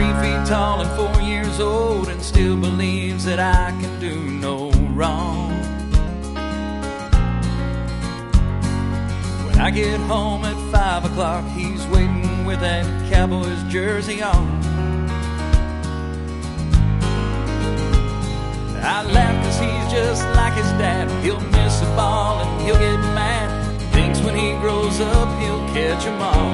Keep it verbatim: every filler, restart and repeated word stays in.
three feet tall and four years old, and still believes that I can do no wrong. When I get home at five o'clock, he's waiting with that Cowboys jersey on. I laugh cause he's just like his dad. He'll miss a ball and he'll get mad. Thinks when he grows up he'll catch 'em all.